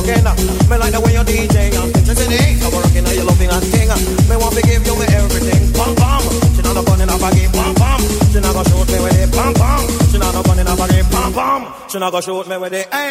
looking. Me like the way you DJ. She said, hey, come rocking, you loving and thing. Me want to give you me everything. Pam pam. She not gun in a baggy. Pam pam. She not gonna shoot me with it. Pam pam. She not gun in a baggy. Pam pam. She not gonna shoot me with it. Hey.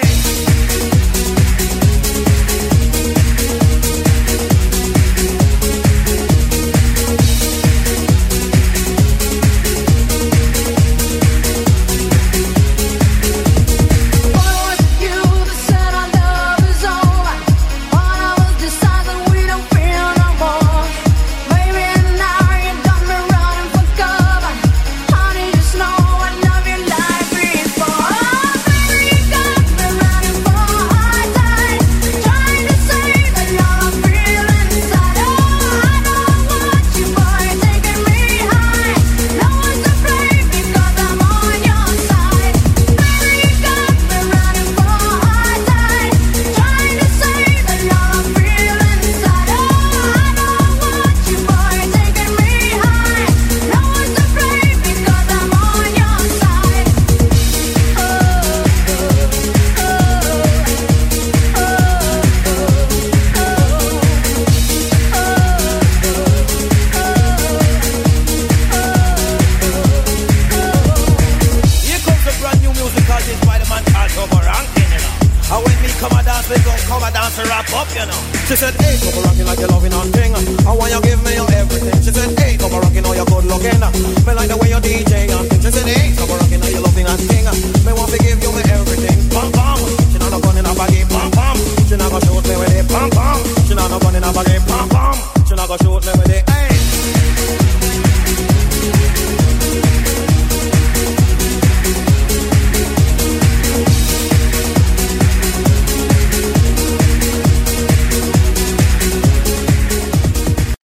She said, hey, come rockin' like you're loving on thing. I want you give me your everything. She said, hey, come rockin', oh, you're good looking. Me like the way you DJ. She said, hey, come rockin', oh, you're loving on thing. Me want to give you me everything.